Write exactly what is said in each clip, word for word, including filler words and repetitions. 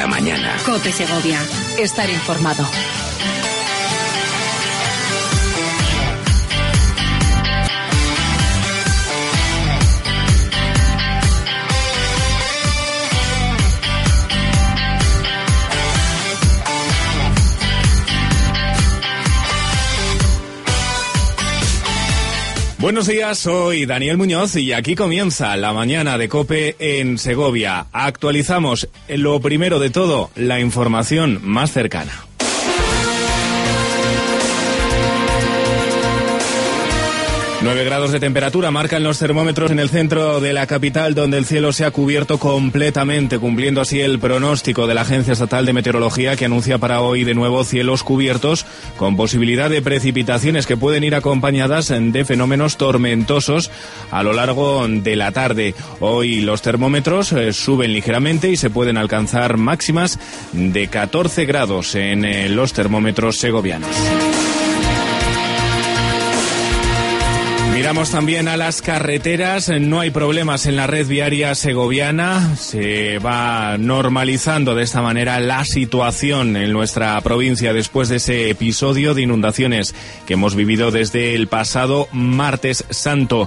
la mañana. COPE Segovia. Estar informado. Buenos días, soy Daniel Muñoz y aquí comienza la mañana de COPE en Segovia. Actualizamos lo primero de todo, la información más cercana. nueve grados de temperatura marcan los termómetros en el centro de la capital, donde el cielo se ha cubierto completamente, cumpliendo así el pronóstico de la Agencia Estatal de Meteorología, que anuncia para hoy de nuevo cielos cubiertos con posibilidad de precipitaciones que pueden ir acompañadas de fenómenos tormentosos a lo largo de la tarde. Hoy los termómetros eh, suben ligeramente y se pueden alcanzar máximas de catorce grados en eh, los termómetros segovianos. Miramos también a las carreteras, no hay problemas en la red viaria segoviana, se va normalizando de esta manera la situación en nuestra provincia después de ese episodio de inundaciones que hemos vivido desde el pasado martes santo.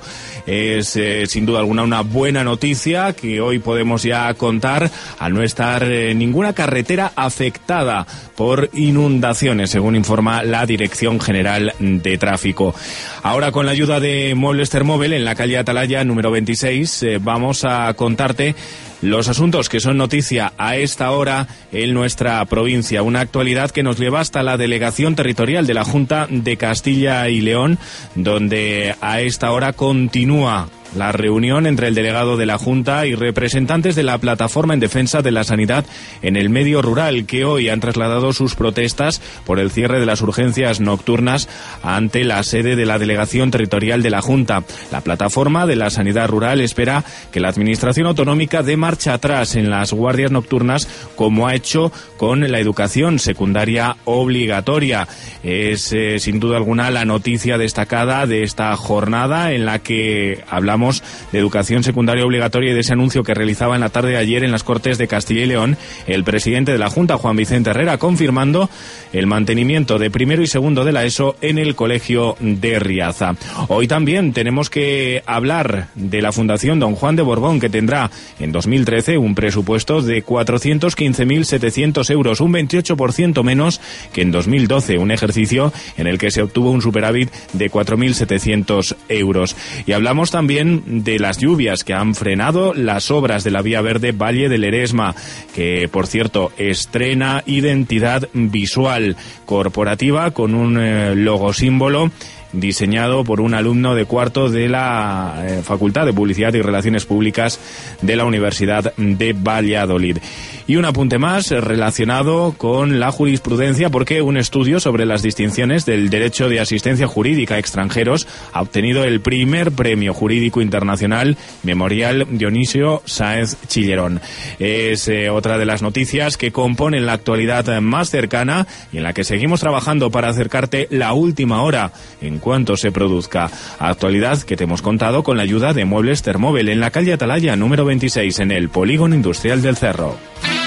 Es eh, sin duda alguna una buena noticia que hoy podemos ya contar al no estar eh, ninguna carretera afectada por inundaciones, según informa la Dirección General de Tráfico. Ahora, con la ayuda de Muebles Thermóvel, en la calle Atalaya número veintiséis, eh, vamos a contarte los asuntos que son noticia a esta hora en nuestra provincia. Una actualidad que nos lleva hasta la Delegación Territorial de la Junta de Castilla y León, donde a esta hora continúa la reunión entre el delegado de la Junta y representantes de la Plataforma en Defensa de la Sanidad en el Medio Rural, que hoy han trasladado sus protestas por el cierre de las urgencias nocturnas ante la sede de la Delegación Territorial de la Junta. La Plataforma de la Sanidad Rural espera que la Administración Autonómica dé marcha atrás en las guardias nocturnas, como ha hecho con la educación secundaria obligatoria. Es eh, sin duda alguna la noticia destacada de esta jornada, en la que hablamos de educación secundaria obligatoria y de ese anuncio que realizaba en la tarde de ayer en las Cortes de Castilla y León el presidente de la Junta, Juan Vicente Herrera, confirmando el mantenimiento de primero y segundo de la ESO en el Colegio de Riaza. Hoy también tenemos que hablar de la Fundación Don Juan de Borbón, que tendrá en dos mil trece un presupuesto de cuatrocientos quince mil setecientos euros, un veintiocho por ciento menos que en dos mil doce, un ejercicio en el que se obtuvo un superávit de cuatro mil setecientos euros. Y hablamos también de las lluvias que han frenado las obras de la Vía Verde Valle del Eresma, que por cierto estrena identidad visual corporativa con un eh, logo símbolo diseñado por un alumno de cuarto de la eh, Facultad de Publicidad y Relaciones Públicas de la Universidad de Valladolid. Y un apunte más relacionado con la jurisprudencia, porque un estudio sobre las distinciones del derecho de asistencia jurídica a extranjeros ha obtenido el primer premio jurídico internacional Memorial Dionisio Sáenz Chillerón. Es eh, otra de las noticias que componen la actualidad más cercana y en la que seguimos trabajando para acercarte la última hora en cuanto se produzca. Actualidad que te hemos contado con la ayuda de Muebles Thermóvel en la calle Atalaya número veintiséis, en el Polígono Industrial del Cerro.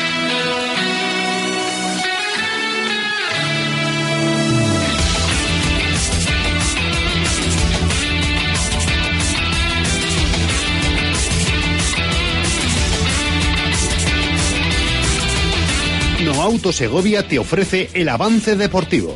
No Auto Segovia te ofrece el avance deportivo.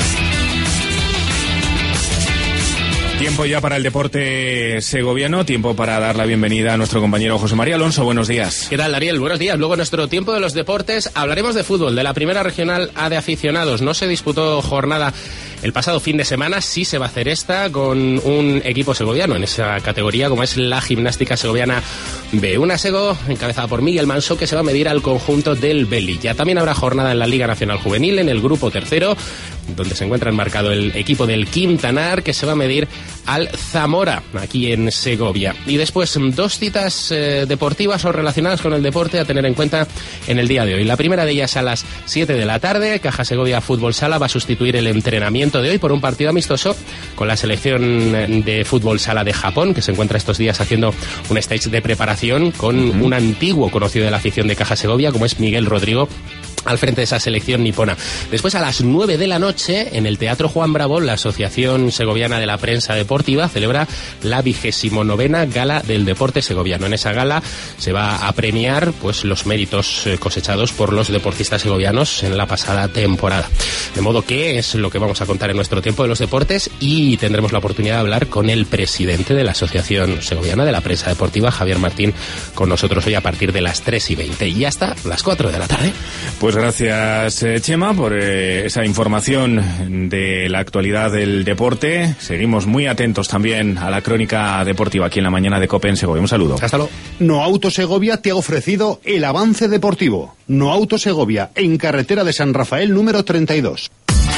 Tiempo ya para el deporte segoviano, tiempo para dar la bienvenida a nuestro compañero José María Alonso. Buenos días. ¿Qué tal, Ariel? Buenos días. Luego en nuestro tiempo de los deportes hablaremos de fútbol, de la primera regional A de aficionados. No se disputó jornada el pasado fin de semana, sí se va a hacer esta con un equipo segoviano en esa categoría, como es la Gimnástica Segoviana B. Una Sego encabezada por Miguel Manso, que se va a medir al conjunto del Velilla. También habrá jornada en la Liga Nacional Juvenil, en el grupo tercero, donde se encuentra enmarcado el equipo del Quintanar, que se va a medir al Zamora, aquí en Segovia. Y después, dos citas eh, deportivas o relacionadas con el deporte a tener en cuenta en el día de hoy. La primera de ellas a las siete de la tarde, Caja Segovia Fútbol Sala va a sustituir el entrenamiento entrenamiento de hoy por un partido amistoso con la selección de fútbol sala de Japón, que se encuentra estos días haciendo un stage de preparación con uh-huh. un antiguo conocido de la afición de Caja Segovia, como es Miguel Rodrigo, al frente de esa selección nipona. Después, a las nueve de la noche, en el Teatro Juan Bravo, la Asociación Segoviana de la Prensa Deportiva celebra la vigésimo novena Gala del Deporte Segoviano. En esa gala se va a premiar pues los méritos cosechados por los deportistas segovianos en la pasada temporada. De modo que es lo que vamos a contar en nuestro tiempo de los deportes, y tendremos la oportunidad de hablar con el presidente de la Asociación Segoviana de la Prensa Deportiva, Javier Martín, con nosotros hoy a partir de las tres y veinte y hasta las cuatro de la tarde. Pues gracias, Chema, por eh, esa información de la actualidad del deporte. Seguimos muy atentos también a la crónica deportiva aquí en la mañana de COPE en Segovia. Un saludo. Hasta luego. Noauto Segovia te ha ofrecido el avance deportivo. Noauto Segovia, en carretera de San Rafael número treinta y dos.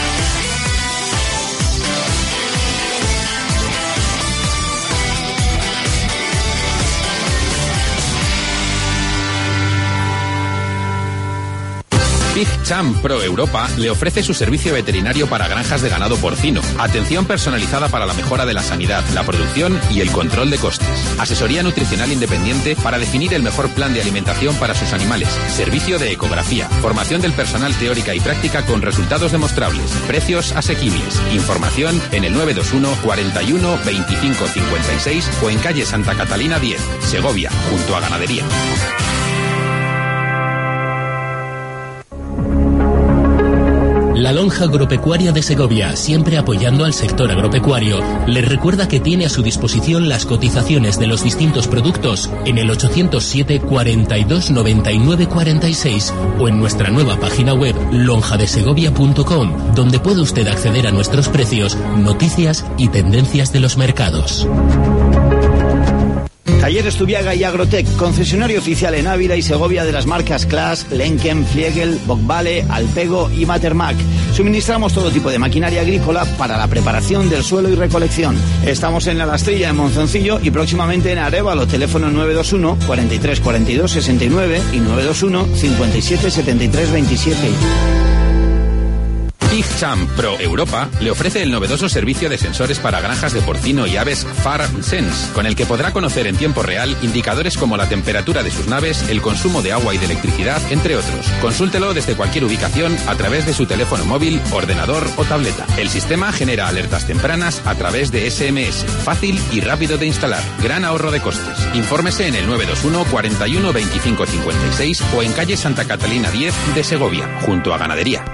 PigChamp Pro Europa le ofrece su servicio veterinario para granjas de ganado porcino, atención personalizada para la mejora de la sanidad, la producción y el control de costes, asesoría nutricional independiente para definir el mejor plan de alimentación para sus animales, servicio de ecografía, formación del personal teórica y práctica con resultados demostrables, precios asequibles, información en el nueve dos uno, cuarenta y uno, veinticinco cincuenta y seis o en calle Santa Catalina diez, Segovia, junto a Ganadería. La Lonja Agropecuaria de Segovia, siempre apoyando al sector agropecuario, les recuerda que tiene a su disposición las cotizaciones de los distintos productos en el ochocientos siete, cuarenta y dos, noventa y nueve, cuarenta y seis o en nuestra nueva página web lonja de segovia punto com, donde puede usted acceder a nuestros precios, noticias y tendencias de los mercados. Talleres Zubiaga y Agrotec, concesionario oficial en Ávila y Segovia de las marcas Claas, Lenken, Fliegel, Bockvale, Alpego y Matermac. Suministramos todo tipo de maquinaria agrícola para la preparación del suelo y recolección. Estamos en La Lastrilla, en Monzoncillo, y próximamente en Arévalo. Teléfono nueve dos uno, cuarenta y tres, cuarenta y dos, sesenta y nueve y nueve dos uno, cincuenta y siete, setenta y tres, veintisiete. PigChamp Pro Europa le ofrece el novedoso servicio de sensores para granjas de porcino y aves FarmSense, con el que podrá conocer en tiempo real indicadores como la temperatura de sus naves, el consumo de agua y de electricidad, entre otros. Consúltelo desde cualquier ubicación a través de su teléfono móvil, ordenador o tableta. El sistema genera alertas tempranas a través de ese eme ese, fácil y rápido de instalar, gran ahorro de costes. Infórmese en el nueve dos uno, cuarenta y uno, veinticinco cincuenta y seis o en calle Santa Catalina diez de Segovia, junto a Ganadería.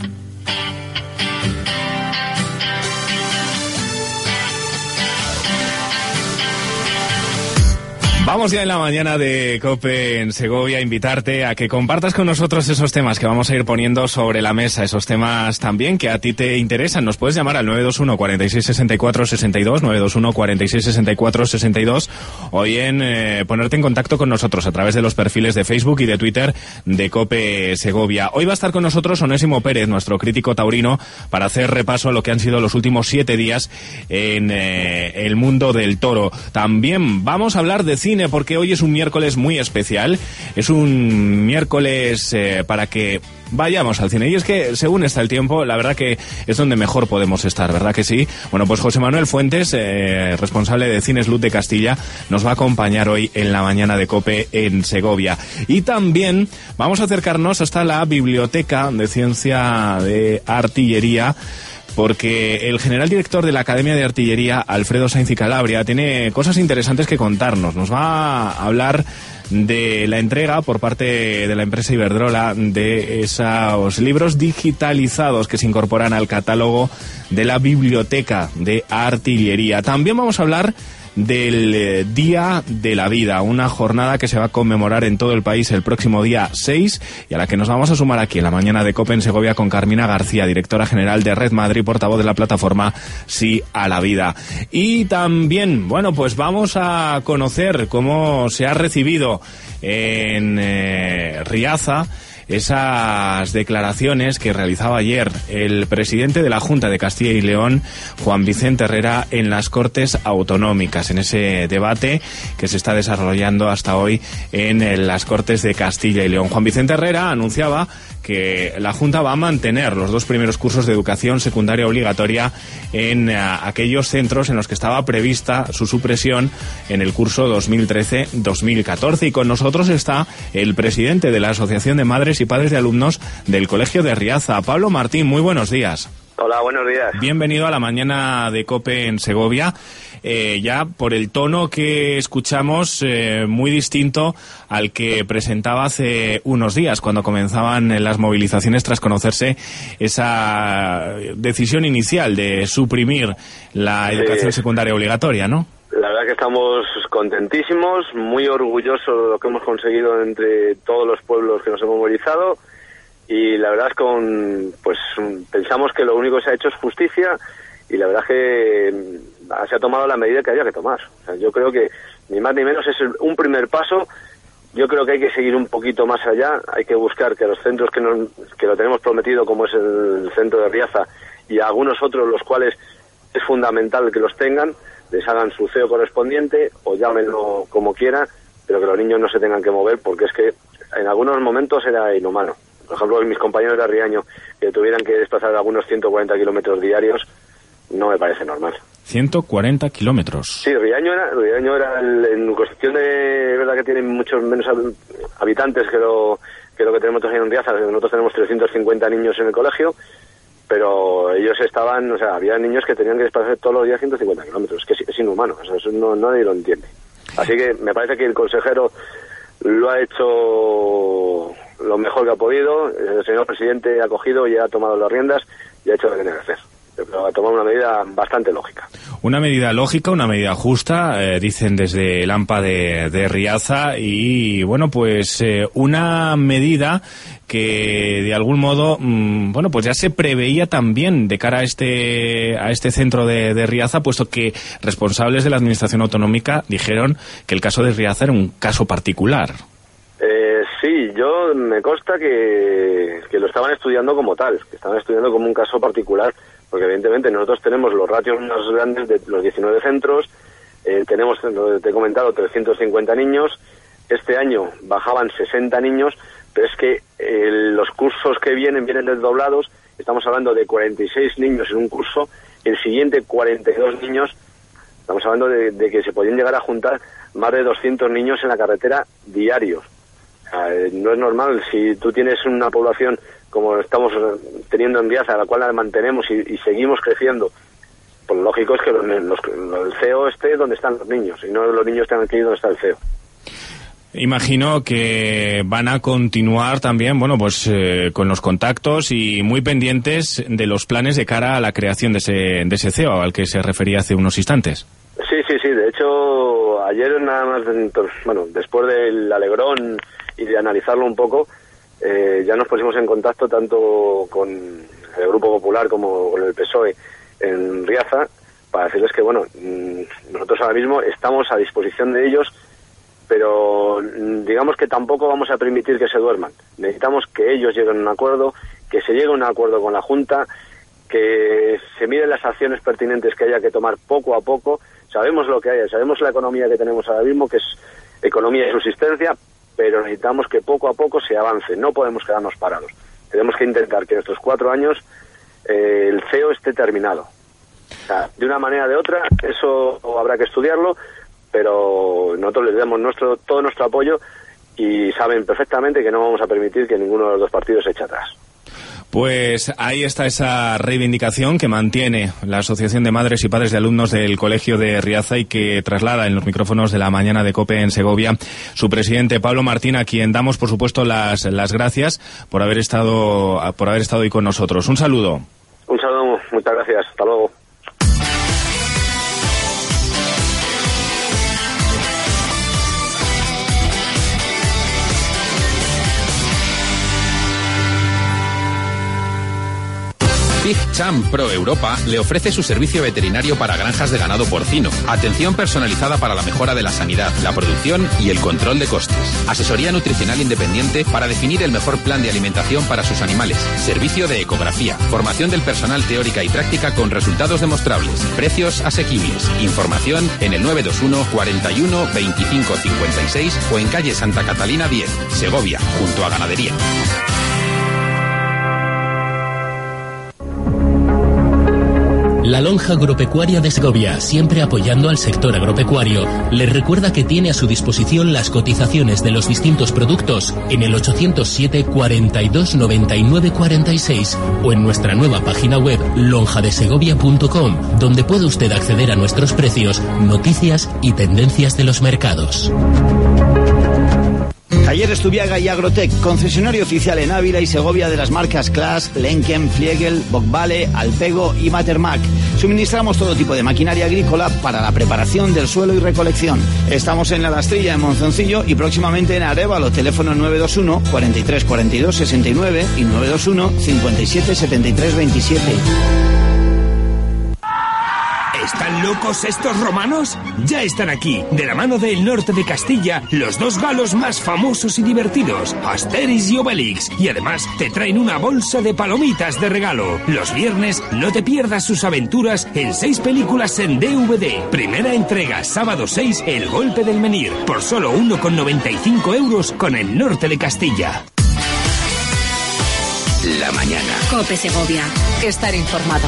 Vamos ya en la mañana de COPE en Segovia a invitarte a que compartas con nosotros esos temas que vamos a ir poniendo sobre la mesa, esos temas también que a ti te interesan. Nos puedes llamar al nueve dos uno, cuarenta y seis, sesenta y cuatro, sesenta y dos, nueve dos uno, cuarenta y seis, sesenta y cuatro, sesenta y dos, o bien eh, ponerte en contacto con nosotros a través de los perfiles de Facebook y de Twitter de COPE Segovia. Hoy va a estar con nosotros Onésimo Pérez, nuestro crítico taurino, para hacer repaso a lo que han sido los últimos siete días en eh, el mundo del toro. También vamos a hablar de cine, porque hoy es un miércoles muy especial, es un miércoles eh, para que vayamos al cine, y es que según está el tiempo, la verdad que es donde mejor podemos estar, ¿verdad que sí? Bueno, pues José Manuel Fuentes, eh, responsable de Cines Luz de Castilla, nos va a acompañar hoy en la mañana de COPE en Segovia. Y también vamos a acercarnos hasta la Biblioteca de Ciencia de Artillería, porque el general director de la Academia de Artillería, Alfredo Sainz y Calabria, tiene cosas interesantes que contarnos. Nos va a hablar de la entrega por parte de la empresa Iberdrola de esos libros digitalizados que se incorporan al catálogo de la Biblioteca de Artillería. También vamos a hablar del Día de la Vida, una jornada que se va a conmemorar en todo el país el próximo día seis y a la que nos vamos a sumar aquí en la mañana de COPE en Segovia con Carmina García, directora general de Red Madrid, portavoz de la plataforma Sí a la Vida. Y también, bueno, pues vamos a conocer cómo se ha recibido en eh, Riaza esas declaraciones que realizaba ayer el presidente de la Junta de Castilla y León, Juan Vicente Herrera, en las Cortes Autonómicas, en ese debate que se está desarrollando hasta hoy en las Cortes de Castilla y León. Juan Vicente Herrera anunciaba que la Junta va a mantener los dos primeros cursos de educación secundaria obligatoria en uh, aquellos centros en los que estaba prevista su supresión en el curso dos mil trece dos mil catorce. Y con nosotros está el presidente de la Asociación de Madres y Padres de Alumnos del Colegio de Riaza, Pablo Martín. Muy buenos días. Hola, buenos días. Bienvenido a la mañana de COPE en Segovia. Eh, ya por el tono que escuchamos, eh, muy distinto al que presentaba hace unos días, cuando comenzaban las movilizaciones tras conocerse esa decisión inicial de suprimir la educación sí. secundaria obligatoria, ¿no? La verdad que estamos contentísimos, muy orgullosos de lo que hemos conseguido entre todos los pueblos que nos hemos movilizado. Y la verdad es con pues pensamos que lo único que se ha hecho es justicia, y la verdad es que se ha tomado la medida que había que tomar. O sea, yo creo que ni más ni menos es un primer paso. Yo creo que hay que seguir un poquito más allá. Hay que buscar que los centros que, nos, que lo tenemos prometido, como es el centro de Riaza y algunos otros, los cuales es fundamental que los tengan, les hagan su C E O correspondiente o llámenlo como quieran, pero que los niños no se tengan que mover, porque es que en algunos momentos era inhumano. Por ejemplo, mis compañeros de Riaño, que tuvieran que desplazar algunos ciento cuarenta kilómetros diarios, no me parece normal. ciento cuarenta kilómetros. Sí, Riaño era, Riaño era el, en cuestión de, es verdad que tienen muchos menos habitantes que lo que lo que tenemos nosotros en Riaza. Nosotros tenemos trescientos cincuenta niños en el colegio, pero ellos estaban, o sea, había niños que tenían que desplazar todos los días ciento cincuenta kilómetros. Es que es, es inhumano, o sea, eso no, nadie lo entiende. Así que me parece que el consejero lo ha hecho lo mejor que ha podido. El señor presidente ha cogido y ha tomado las riendas y ha hecho lo que tiene que hacer. Pero ha tomado una medida bastante lógica. Una medida lógica, una medida justa, eh, dicen desde el AMPA de, de Riaza, y bueno, pues eh, una medida que de algún modo, mmm, bueno, pues ya se preveía también de cara a este a este centro de, de Riaza, puesto que responsables de la administración autonómica dijeron que el caso de Riaza era un caso particular. Eh, sí, yo me consta que, que lo estaban estudiando como tal, que estaban estudiando como un caso particular, porque evidentemente nosotros tenemos los ratios más grandes de los diecinueve centros, eh, tenemos, te he comentado, trescientos cincuenta niños, este año bajaban sesenta niños, pero es que eh, los cursos que vienen vienen desdoblados. Estamos hablando de cuarenta y seis niños en un curso, el siguiente cuarenta y dos niños. Estamos hablando de, de que se podían llegar a juntar más de doscientos niños en la carretera diarios. O sea, eh, no es normal. Si tú tienes una población como estamos teniendo en Riaza, a la cual la mantenemos y, y seguimos creciendo, pues lo lógico es que los, los, el C E O esté donde están los niños, y no los niños tengan que ir donde está el C E O. Imagino que van a continuar también, bueno, pues eh, con los contactos y muy pendientes de los planes de cara a la creación de ese, de ese C E O al que se refería hace unos instantes. Sí, sí, sí. De hecho, ayer nada más, bueno, después del alegrón y de analizarlo un poco, eh, ya nos pusimos en contacto tanto con el Grupo Popular como con el P S O E en Riaza para decirles que, bueno, nosotros ahora mismo estamos a disposición de ellos, pero digamos que tampoco vamos a permitir que se duerman. Necesitamos que ellos lleguen a un acuerdo, que se llegue a un acuerdo con la Junta, que se miren las acciones pertinentes que haya que tomar poco a poco. Sabemos lo que hay, sabemos la economía que tenemos ahora mismo, que es economía de subsistencia, pero necesitamos que poco a poco se avance. No podemos quedarnos parados. Tenemos que intentar que en estos cuatro años eh, el C E O esté terminado. O sea, de una manera o de otra, eso habrá que estudiarlo, pero nosotros les damos nuestro, todo nuestro apoyo, y saben perfectamente que no vamos a permitir que ninguno de los dos partidos se eche atrás. Pues ahí está esa reivindicación que mantiene la Asociación de Madres y Padres de Alumnos del Colegio de Riaza, y que traslada en los micrófonos de la mañana de COPE en Segovia su presidente Pablo Martín, a quien damos por supuesto las, las gracias por haber estado por haber estado hoy con nosotros. Un saludo. Un saludo, muchas gracias. Hasta luego. Pig Champ Pro Europa le ofrece su servicio veterinario para granjas de ganado porcino. Atención personalizada para la mejora de la sanidad, la producción y el control de costes. Asesoría nutricional independiente para definir el mejor plan de alimentación para sus animales. Servicio de ecografía. Formación del personal teórica y práctica con resultados demostrables. Precios asequibles. Información en el nueve dos uno, cuarenta y uno, veinticinco cincuenta y seis o en calle Santa Catalina diez, Segovia, junto a Ganadería. La Lonja Agropecuaria de Segovia, siempre apoyando al sector agropecuario, les recuerda que tiene a su disposición las cotizaciones de los distintos productos en el ochocientos siete, cuarenta y dos, noventa y nueve, cuarenta y seis o en nuestra nueva página web lonja de segovia punto com, donde puede usted acceder a nuestros precios, noticias y tendencias de los mercados. Talleres Tubiaga y Agrotec, concesionario oficial en Ávila y Segovia de las marcas Claas, Lenken, Fliegel, Bockvale, Alpego y Matermac. Suministramos todo tipo de maquinaria agrícola para la preparación del suelo y recolección. Estamos en La Lastrilla, en Monzoncillo, y próximamente en Arévalo. Teléfono nueve dos uno, cuarenta y tres, cuarenta y dos, sesenta y nueve y nueve dos uno, cincuenta y siete, setenta y tres, veintisiete. ¿Están locos estos romanos? Ya están aquí, de la mano del norte de Castilla, los dos galos más famosos y divertidos, Asterix y Obelix, y además te traen una bolsa de palomitas de regalo. Los viernes no te pierdas sus aventuras en seis películas en D V D. Primera entrega, sábado seis, El golpe del menhir, por solo uno con noventa y cinco euros con el norte de Castilla. La mañana. COPE Segovia. Estar informado.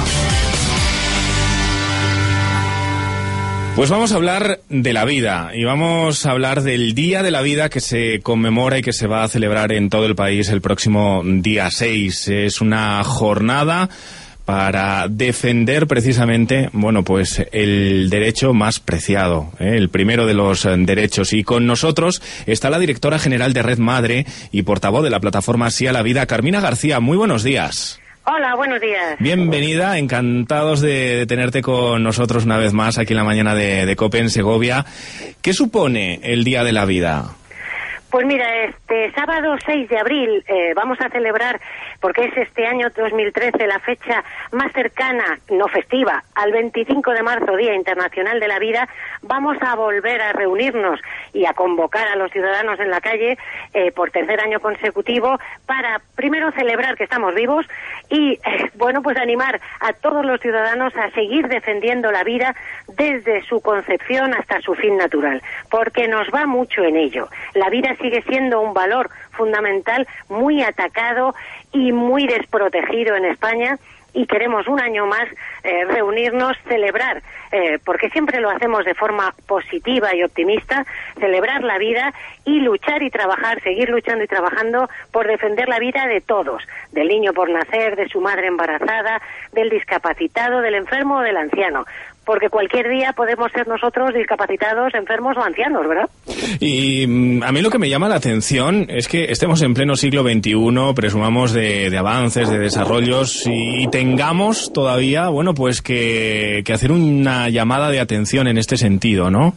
Pues vamos a hablar de la vida y vamos a hablar del Día de la Vida que se conmemora y que se va a celebrar en todo el país el próximo día seis. Es una jornada para defender precisamente, bueno, pues el derecho más preciado, ¿eh? El primero de los derechos. Y con nosotros está la directora general de Red Madre y portavoz de la plataforma Sí a la Vida, Carmina García. Muy buenos días. Hola, buenos días. Bienvenida, encantados de, de tenerte con nosotros una vez más aquí en la mañana de, de COPE en Segovia. ¿Qué supone el Día de la Vida? Pues mira, este sábado seis de abril eh, vamos a celebrar, porque es este año dos mil trece la fecha más cercana, no festiva, al veinticinco de marzo, Día Internacional de la Vida. Vamos a volver a reunirnos y a convocar a los ciudadanos en la calle eh, por tercer año consecutivo para primero celebrar que estamos vivos y, eh, bueno, pues animar a todos los ciudadanos a seguir defendiendo la vida desde su concepción hasta su fin natural, porque nos va mucho en ello. La vida sigue siendo un valor fundamental muy atacado y muy desprotegido en España, y queremos un año más eh, reunirnos, celebrar, eh, porque siempre lo hacemos de forma positiva y optimista, celebrar la vida y luchar y trabajar, seguir luchando y trabajando por defender la vida de todos, del niño por nacer, de su madre embarazada, del discapacitado, del enfermo o del anciano. Porque cualquier día podemos ser nosotros discapacitados, enfermos o ancianos, ¿verdad? Y mm, a mí lo que me llama la atención es que estemos en pleno siglo veintiuno, presumamos de, de avances, de desarrollos, y tengamos todavía, bueno, pues que, que hacer una llamada de atención en este sentido, ¿no?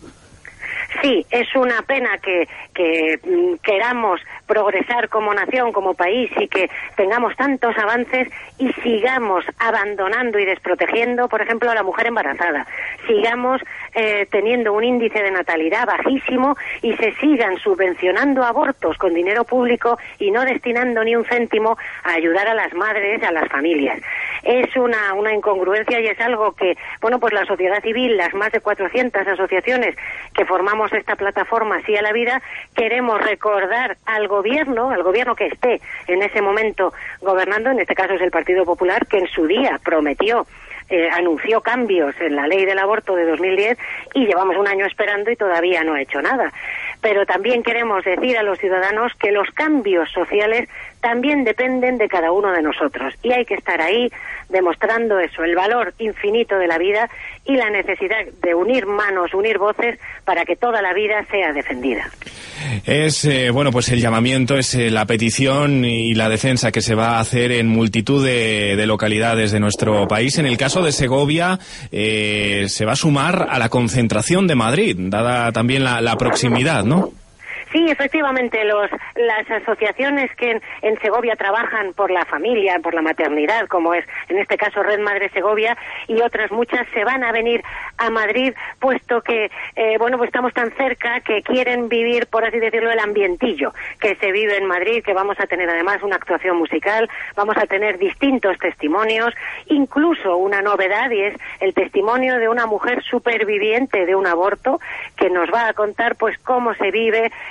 Sí, es una pena que, que mm, queramos progresar como nación, como país, y que tengamos tantos avances y sigamos abandonando y desprotegiendo, por ejemplo, a la mujer embarazada. Sigamos eh, teniendo un índice de natalidad bajísimo y se sigan subvencionando abortos con dinero público y no destinando ni un céntimo a ayudar a las madres, a las familias. Es una, una incongruencia y es algo que, bueno, pues la sociedad civil, las más de cuatrocientas asociaciones que formamos esta plataforma Sí a la Vida, queremos recordar al gobierno, al gobierno que esté en ese momento gobernando, en este caso es el Partido Popular, que en su día prometió, eh, anunció cambios en la ley del aborto de dos mil diez y llevamos un año esperando y todavía no ha hecho nada. Pero también queremos decir a los ciudadanos que los cambios sociales también dependen de cada uno de nosotros y hay que estar ahí demostrando eso, el valor infinito de la vida y la necesidad de unir manos, unir voces para que toda la vida sea defendida. Es, eh, bueno, pues el llamamiento, es eh, la petición y la defensa que se va a hacer en multitud de, de localidades de nuestro país. En el caso de Segovia, eh, se va a sumar a la concentración de Madrid, dada también la, la proximidad, ¿no? Sí, efectivamente, los, las asociaciones que en, en Segovia trabajan por la familia, por la maternidad, como es en este caso Red Madre Segovia, y otras muchas se van a venir a Madrid, puesto que, eh, bueno, pues estamos tan cerca que quieren vivir, por así decirlo, el ambientillo que se vive en Madrid, que vamos a tener además una actuación musical, vamos a tener distintos testimonios, incluso una novedad, y es el testimonio de una mujer superviviente de un aborto, que nos va a contar, pues, cómo se vive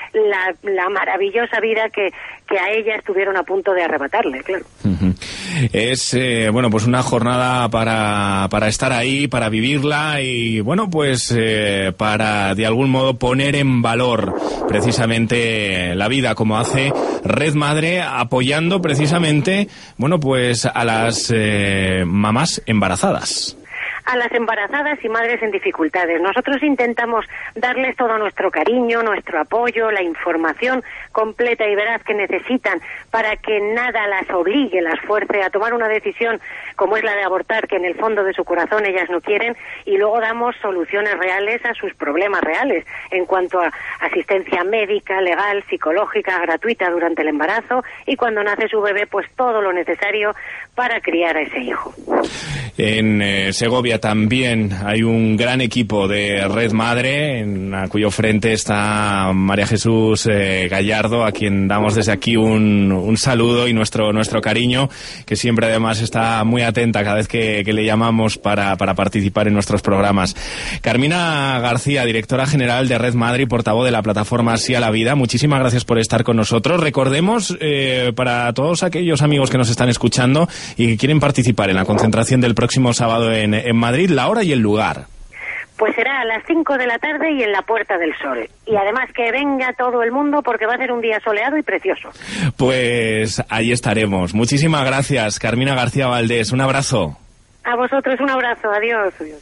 la, la maravillosa vida que, que a ella estuvieron a punto de arrebatarle, claro. Uh-huh. Es, eh, bueno, pues una jornada para, para estar ahí, para vivirla y, bueno, pues eh, para, de algún modo, poner en valor precisamente la vida, como hace Red Madre, apoyando precisamente, bueno, pues a las eh, mamás embarazadas. A las embarazadas y madres en dificultades. Nosotros intentamos darles todo nuestro cariño, nuestro apoyo, la información completa y veraz que necesitan para que nada las obligue, las fuerce a tomar una decisión como es la de abortar, que en el fondo de su corazón ellas no quieren, y luego damos soluciones reales a sus problemas reales en cuanto a asistencia médica, legal, psicológica, gratuita durante el embarazo, y cuando nace su bebé, pues todo lo necesario para criar a ese hijo. En eh, Segovia también hay un gran equipo de Red Madre, en, a cuyo frente está María Jesús eh, Gallardo, a quien damos desde aquí un, un saludo y nuestro nuestro cariño, que siempre además está muy atenta cada vez que, que le llamamos para, para participar en nuestros programas. Carmina García, directora general de Red Madre y portavoz de la plataforma Sí a la Vida, muchísimas gracias por estar con nosotros. Recordemos, eh, para todos aquellos amigos que nos están escuchando y que quieren participar en la concentración del próximo sábado en, en Madrid, la hora y el lugar. Pues será a las cinco de la tarde y en la Puerta del Sol. Y además que venga todo el mundo porque va a ser un día soleado y precioso. Pues ahí estaremos. Muchísimas gracias, Carmina García Valdés. Un abrazo. A vosotros un abrazo. Adiós. Adiós.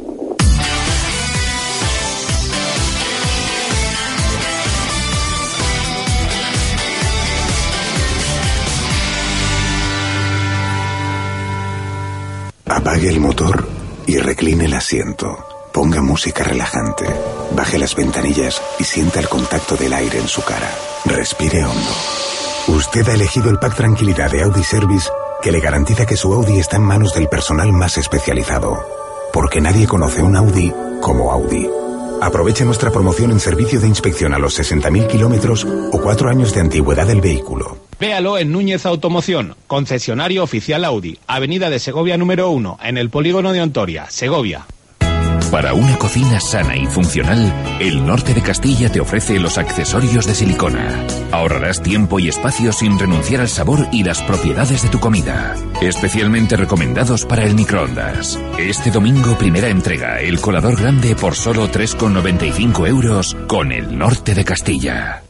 Apague el motor y recline el asiento. Ponga música relajante. Baje las ventanillas y sienta el contacto del aire en su cara. Respire hondo. Usted ha elegido el pack Tranquilidad de Audi Service, que le garantiza que su Audi está en manos del personal más especializado. Porque nadie conoce un Audi como Audi. Aproveche nuestra promoción en servicio de inspección a los sesenta mil kilómetros o cuatro años de antigüedad del vehículo. Véalo en Núñez Automoción, concesionario oficial Audi, Avenida de Segovia número uno, en el polígono de Ontoria, Segovia. Para una cocina sana y funcional, el Norte de Castilla te ofrece los accesorios de silicona. Ahorrarás tiempo y espacio sin renunciar al sabor y las propiedades de tu comida. Especialmente recomendados para el microondas. Este domingo, primera entrega, el colador grande por solo tres con noventa y cinco euros con el Norte de Castilla.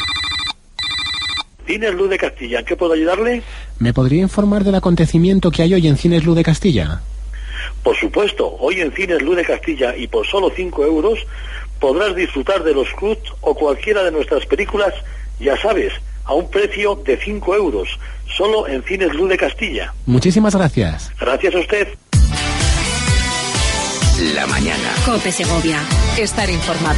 Cines Luz de Castilla, ¿en qué puedo ayudarle? ¿Me podría informar del acontecimiento que hay hoy en Cines Luz de Castilla? Por supuesto, hoy en Cines Luz de Castilla y por solo cinco euros podrás disfrutar de los Cruz o cualquiera de nuestras películas, ya sabes, a un precio de cinco euros, solo en Cines Luz de Castilla. Muchísimas gracias. Gracias a usted. La mañana. COPE Segovia. Estar informado.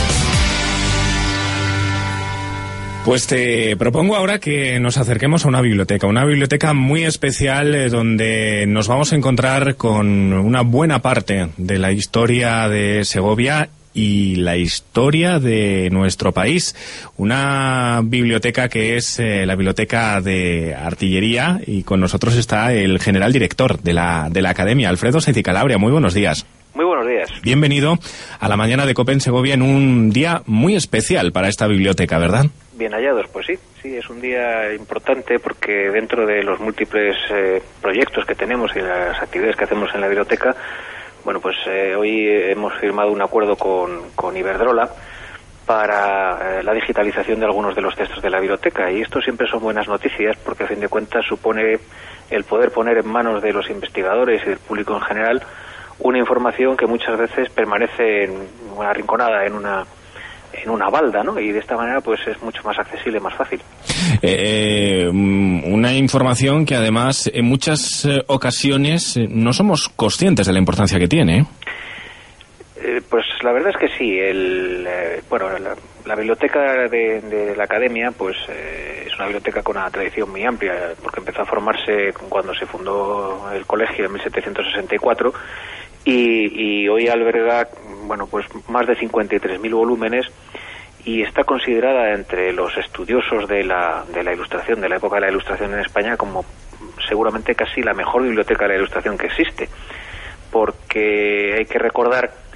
Pues te propongo ahora que nos acerquemos a una biblioteca, una biblioteca muy especial eh, donde nos vamos a encontrar con una buena parte de la historia de Segovia y la historia de nuestro país. Una biblioteca que es eh, la Biblioteca de Artillería, y con nosotros está el general director de la, de la Academia, Alfredo Sáenz y Calabria. Muy buenos días. Muy buenos días. Bienvenido a la mañana de COPE en Segovia en un día muy especial para esta biblioteca, ¿verdad? Bien hallados, pues sí, sí, es un día importante porque dentro de los múltiples eh, proyectos que tenemos y las actividades que hacemos en la biblioteca, bueno, pues eh, hoy hemos firmado un acuerdo con, con Iberdrola para eh, la digitalización de algunos de los textos de la biblioteca, y esto siempre son buenas noticias porque a fin de cuentas supone el poder poner en manos de los investigadores y del público en general una información que muchas veces permanece en una rinconada, en una en una balda, ¿no? Y de esta manera pues es mucho más accesible, más fácil. Eh, una información que además en muchas eh, ocasiones eh, no somos conscientes de la importancia que tiene. Eh, pues la verdad es que sí. El, eh, bueno, la, la biblioteca de, de la Academia pues eh, es una biblioteca con una tradición muy amplia, porque empezó a formarse cuando se fundó el colegio en mil setecientos sesenta y cuatro y, y hoy alberga, bueno, pues más de cincuenta y tres mil volúmenes, y está considerada entre los estudiosos de la, de la Ilustración, de la época de la Ilustración en España, como seguramente casi la mejor biblioteca de la Ilustración que existe, porque hay que recordar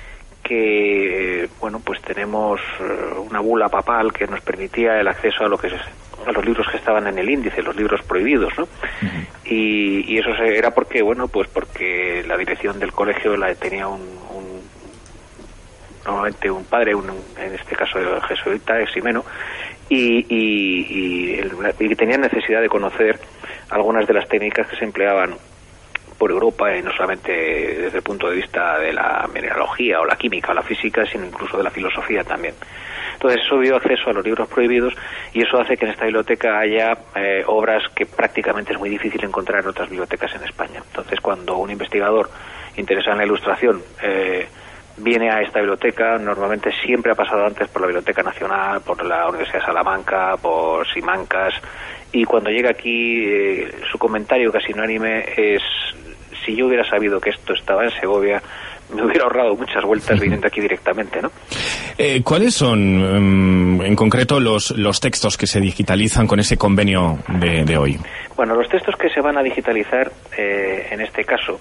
que, bueno, pues tenemos una bula papal que nos permitía el acceso a lo que es, a los libros que estaban en el índice, los libros prohibidos, ¿no? Uh-huh. Y, y eso era porque, bueno, pues porque la dirección del colegio la tenía un, un normalmente un padre, un, en este caso el jesuita, Eximeno, y, y, y, el, y tenía necesidad de conocer algunas de las técnicas que se empleaban por Europa, y no solamente desde el punto de vista de la mineralogía o la química o la física, sino incluso de la filosofía también. Entonces eso dio acceso a los libros prohibidos, y eso hace que en esta biblioteca haya eh, obras que prácticamente es muy difícil encontrar en otras bibliotecas en España. Entonces, cuando un investigador interesado en la ilustración eh, viene a esta biblioteca, normalmente siempre ha pasado antes por la Biblioteca Nacional, por la Universidad de Salamanca, por Simancas, y cuando llega aquí eh, su comentario casi unánime es: si yo hubiera sabido que esto estaba en Segovia, me hubiera ahorrado muchas vueltas viniendo aquí directamente, ¿no? Eh, ¿Cuáles son, um, en concreto, los, los textos que se digitalizan con ese convenio de, de hoy? Bueno, los textos que se van a digitalizar, eh, en este caso,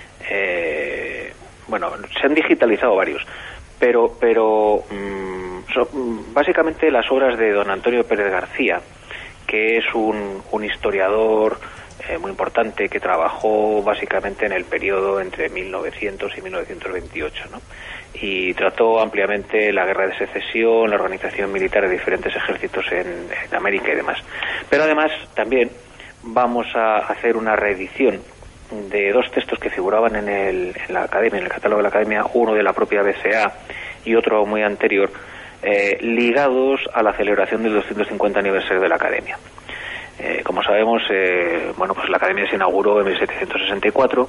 eh, bueno, se han digitalizado varios, pero, pero um, son básicamente las obras de don Antonio Pérez García, que es un, un historiador Eh, muy importante, que trabajó básicamente en el periodo entre mil novecientos y mil novecientos veintiocho, ¿no? Y trató ampliamente la guerra de secesión, la organización militar de diferentes ejércitos en, en América y demás. Pero además también vamos a hacer una reedición de dos textos que figuraban en, el, en la academia, en el catálogo de la academia, uno de la propia B C A y otro muy anterior, eh, ligados a la celebración del doscientos cincuenta aniversario de la academia. Eh, como sabemos, eh, bueno, pues la academia se inauguró en mil setecientos sesenta y cuatro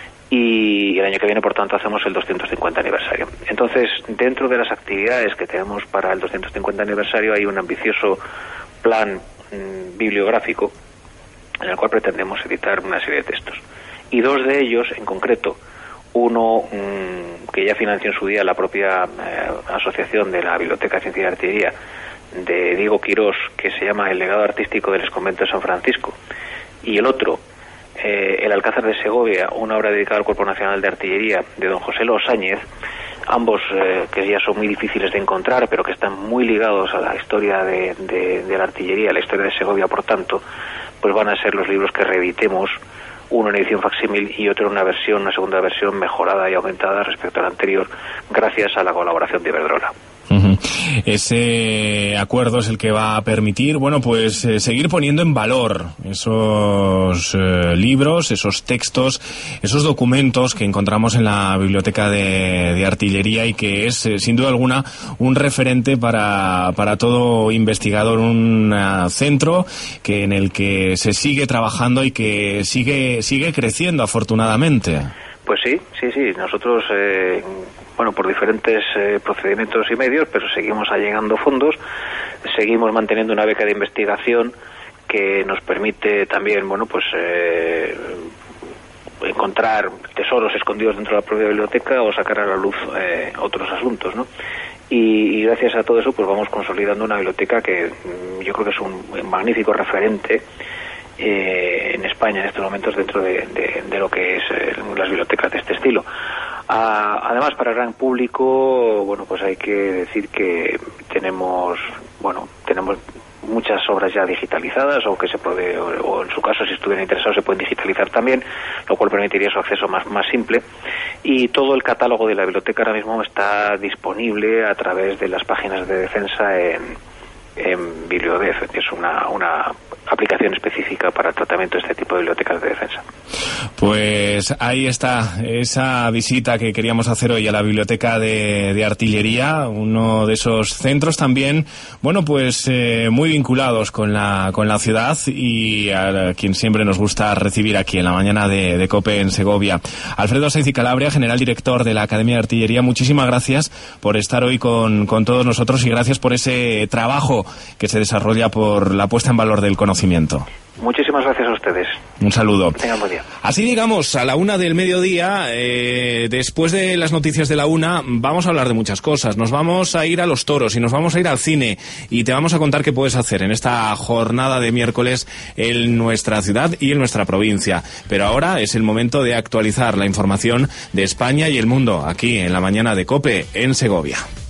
y el año que viene, por tanto, hacemos el doscientos cincuenta aniversario. Entonces, dentro de las actividades que tenemos para el doscientos cincuenta aniversario hay un ambicioso plan mmm, bibliográfico en el cual pretendemos editar una serie de textos. Y dos de ellos, en concreto, uno mmm, que ya financió en su día la propia eh, asociación de la Biblioteca de Ciencia y Artillería, de Diego Quirós, que se llama El legado artístico del exconvento de San Francisco, y el otro, eh, El Alcázar de Segovia, una obra dedicada al Cuerpo Nacional de Artillería, de don José Lo Sáñez, ambos eh, que ya son muy difíciles de encontrar, pero que están muy ligados a la historia de, de, de la artillería, a la historia de Segovia, por tanto, pues van a ser los libros que reeditemos, uno en edición facsímil y otro en una versión, una segunda versión mejorada y aumentada respecto al anterior, gracias a la colaboración de Iberdrola. Uh-huh. Ese acuerdo es el que va a permitir, bueno, pues eh, seguir poniendo en valor esos eh, libros, esos textos, esos documentos que encontramos en la Biblioteca de, de Artillería, y que es, eh, sin duda alguna, un referente para, para todo investigador, un uh, centro que en el que se sigue trabajando y que sigue, sigue creciendo, afortunadamente. Pues sí, sí, sí. Nosotros, eh, bueno, por diferentes eh, procedimientos y medios, pero seguimos allegando fondos, seguimos manteniendo una beca de investigación que nos permite también, bueno, pues eh, encontrar tesoros escondidos dentro de la propia biblioteca o sacar a la luz eh, otros asuntos, ¿no? Y, y gracias a todo eso, pues vamos consolidando una biblioteca que mm, yo creo que es un magnífico referente Eh, en España en estos momentos dentro de, de, de lo que es eh, las bibliotecas de este estilo. Ah, además, para el gran público, bueno, pues hay que decir que tenemos, bueno, tenemos muchas obras ya digitalizadas, o que se puede, o, o en su caso, si estuvieran interesados, se pueden digitalizar también, lo cual permitiría su acceso más, más simple. Y todo el catálogo de la biblioteca ahora mismo está disponible a través de las páginas de defensa en en Bibliodef, que es una, una aplicación específica para el tratamiento de este tipo de bibliotecas de defensa. Pues ahí está esa visita que queríamos hacer hoy a la Biblioteca de, de Artillería, uno de esos centros también, bueno, pues eh, muy vinculados con la con la ciudad, y a quien siempre nos gusta recibir aquí en la mañana de, de COPE en Segovia. Alfredo Saiz y Calabria, general director de la Academia de Artillería, muchísimas gracias por estar hoy con, con todos nosotros, y gracias por ese trabajo que se desarrolla por la puesta en valor del conocimiento. Muchísimas gracias a ustedes. Un saludo. Que tengan buen día. Así llegamos a la una del mediodía. Eh, después de las noticias de la una vamos a hablar de muchas cosas. Nos vamos a ir a los toros y nos vamos a ir al cine y te vamos a contar qué puedes hacer en esta jornada de miércoles en nuestra ciudad y en nuestra provincia. Pero ahora es el momento de actualizar la información de España y el mundo aquí en la mañana de COPE en Segovia.